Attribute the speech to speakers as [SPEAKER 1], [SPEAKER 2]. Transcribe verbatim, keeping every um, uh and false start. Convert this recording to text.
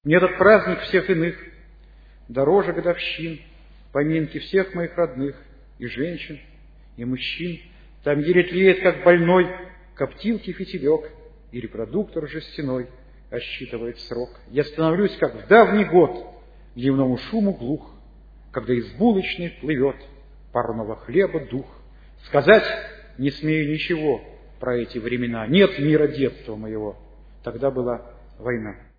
[SPEAKER 1] Мне этот праздник всех иных дороже годовщин, поминки всех моих родных, и женщин, и мужчин. Там еле тлеет, как больной, коптилки фитилек, и репродуктор жестяной отсчитывает срок. Я становлюсь, как в давний год, дневному шуму глух, когда из булочной плывет парного хлеба дух. Сказать не смею ничего про эти времена. Нет мира детства моего. Тогда была война.